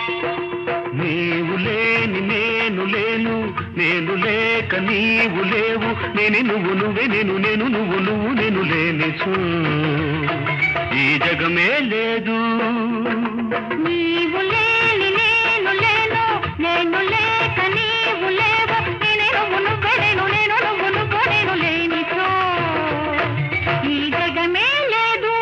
నీవు లేని నేను లేను, నేను లేక నీవు లేవు, నేను నువ్వు నువ్వే నేను నేను నువ్వు నువ్వు నేను లేనిచో ఈ జగమే లేదు. నీవు లేని నేను లేను, నేను లేక నీవు లేవు, నేను నువ్వు నువ్వే నేను నేను నువ్వు నువ్వు నేను లేనిచో ఈ జగమే లేదు.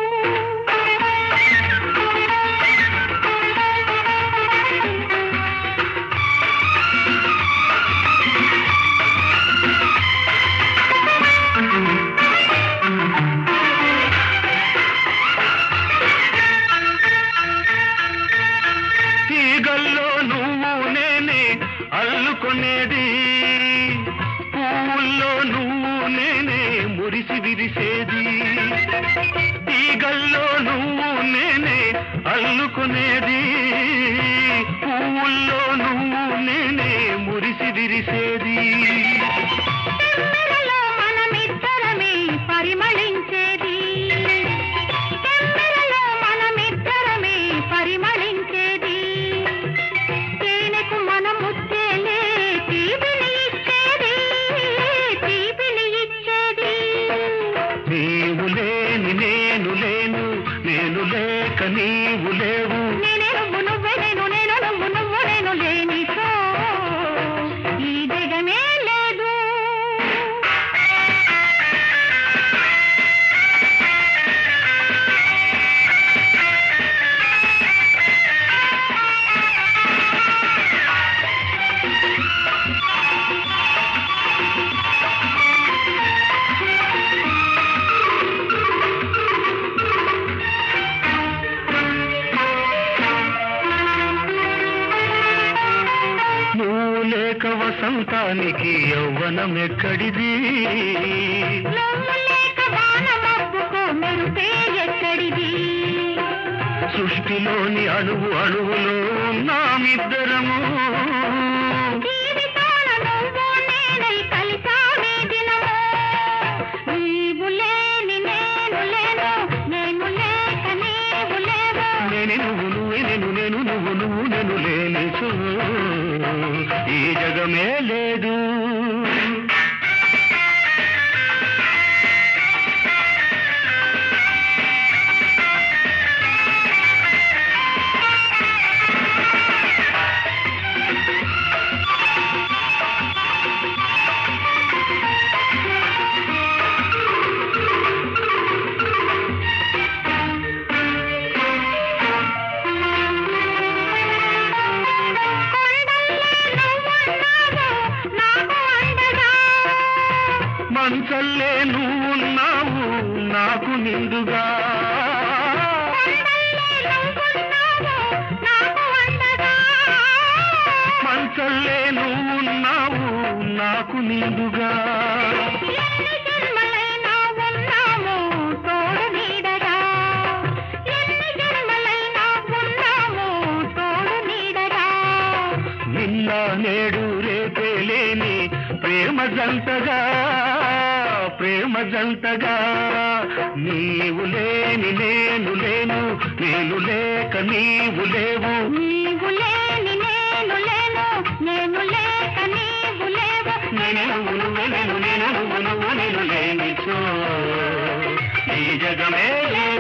తీగల్లో నువ్వు నేనే అల్లుకొనేది, పువ్వుల్లో నువ్వు నేనే మురిసి విరిసేది. తీగల్లో నువ్వు నేనే అల్లుకొనేది, పువ్వుల్లో నువ్వు నేనే మురిసి విరిసేది. తెమ్మెరలో మనమిద్దరమే పరిమళించేది, తెమ్మెరలో మనమిద్దరమే పరిమళించేది. తేనెకు మన ముచ్చేలే తీపిని ఇచ్చేది, తీపిని ఇచ్చేది. నీవు లేని నేను లేను, నేను లేక నీవు లేవు, నేనే నువ్వు నువ్వే నేను నేను నువ్వు నువ్వు నేను లేనిచో ఈ జగమే లేదు. నువ్వు లేక వసంతానికి యవ్వనం ఎక్కడిది, నువ్వు లేక వాన మబ్బుకు మెరుపే ఎక్కడిది. సృష్టిలోని అణువు అణువులో ఉన్నామిద్దరము, జీవితాల నువ్వు నేనై కలిసామే దినము. నీవు లేని నేను లేను, నేను లేక నీవు లేవు, నేనే నువ్వు నువ్వే నేను నేను నువ్వు నువ్వు నేను లేనిచో ఈ జగమే లేదు. మంచల్లే నువ్వున్నావు నాకు నిండుగా, మంచల్లే నువ్వున్నావు నాకు నిండుగా. ఎన్ని జన్మలైనా ఉన్నాము తోడు నీడగా, ఎన్ని జన్మలైనా ఉన్నాము తోడు నీడగా. నిన్న నేడు రేపే లేని ప్రేమ జంటగా, ప్రేమ జంటగా. నీవు లేని నేను లేను, నేను లేక నీవు లేవు, నీవు లేని నేను లేను, నేను లేక నీవు లేవు, నేను నువ్వు నువ్వే నేను నేను నువ్వు నువ్వు నేను లేనిచో ఈ జగమే లేదు.